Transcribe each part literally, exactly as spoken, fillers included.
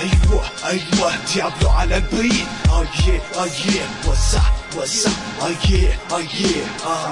ايوه ايوه ديابلو على البيت. ايه ايه وسع وسع ايه ايه اه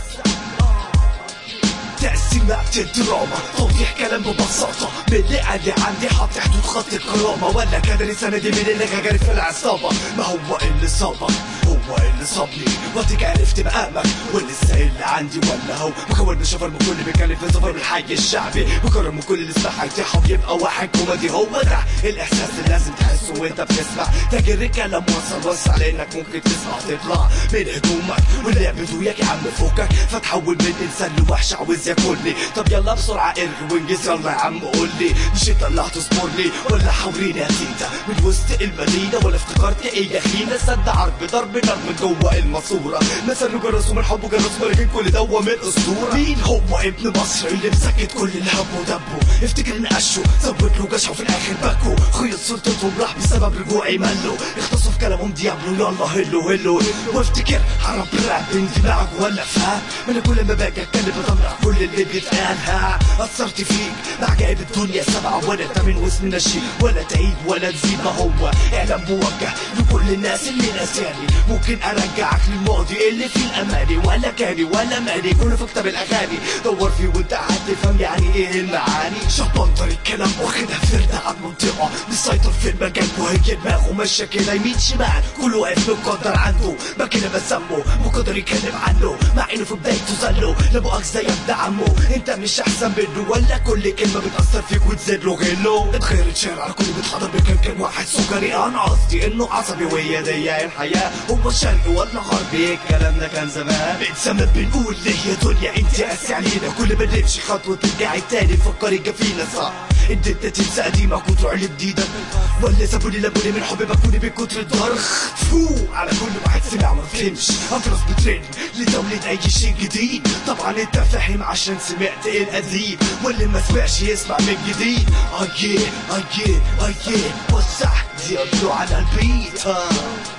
تقسيمات الدراما، توضيح كلام ببساطة من اللي اللي عندي حاطط حدود خط الكرامة، ولا كادر سندي من اللي غارف في العصابة. ما هو اللي صابك هو اللي صابني، واديك عرفت مقامك ولسه اللي عندي، ولا هو مكون من شفر من كل بيتكلم في سفر من الحي الشعبي، مكرر من كل اللي سمعها يتيحهم يبقى واحد كوميدي. هو ده الاحساس اللي لازم تحسه وانت بتسمع تاجر الكلام، وصل وسع لانك ممكن تسمع تطلع من هدومك واللعب وياك يا عم فوقك، فتحول من انسان لوحش عاوز ياكلني. طب يلا بسرعه ارغي وانجز يلا يا عم قول لي، مش انت اللي هتصبر لي ولا حاوريني يا تيتا من وسط المدينه، ولا افتكرت ايه يا خينا سد عرض ضرب نار من جوه الماسوره، مثلا جرسوا من حب وجرسوا ولكن كل دوا من اسطوره. مين هو ابن مصر اللي مسكت كل اللي هبه ودبه؟ افتكر نقشه زود له جشعه في الاخر بكوا، خيط سلطتهم راح بسبب رجوعي ملوا، اختصوا في كلامهم ديابلو يلا هلو هلو. وافتكر حرب راب من دماغك ولا فاهم؟ ما انا كل ما باجي اتكلم بطلع كل اللي بيتقال. ها اثرت فيك مع جايب الدنيا سبعه، ولا انت من وسط نشيد ولا تعيد ولا تزيد. ما هو اعلام موجه لكل الناس اللي ناسياني، ممكن ارجعك للماضي اللي فيه الاماني، ولا كاني ولا مالي كله في كتاب الاغاني، دور فيه وانت قاعد تفهم يعني ايه المعاني. شبندر الكلام واخدها فرده عن منطقه، مسيطر في المجال وهي دماغه ماشيه كده يمين شمال، كله واقف مقدر عنده، ما كده بسمه مقدر يتكلم عنه مع انه في بدايته زله. لا مؤاخذه يا ابن عمو انت مش احسن منه، ولا كل كلمه بتاثر فيك وتزيد له غله. اتغير الشارع على كل بيتحضر بكام كان واحد سكري، انا قصدي انه عصبي وهي دي الحياه. هو شرقي ولا غربي الكلام ده كان زمان، بنسمى بنقول ليه يا دنيا انت قاسي علينا، كل ما نمشي خطوه ترجعي تاني تفكري فينا صح. انت انت تنسى قديمك وتروح لجديدك، ولا سابوني لابوني من حبي بكوني بكتر الضرخ. فوق على كل واحد سمع ما فهمش، اطرس بترن لتوليد اي شيء جديد. طبعا انت فاهم عشان سمعت القديم، واللي ما سمعش يسمع من جديد. ايه ايه ايه وسع ديابلو على البيت.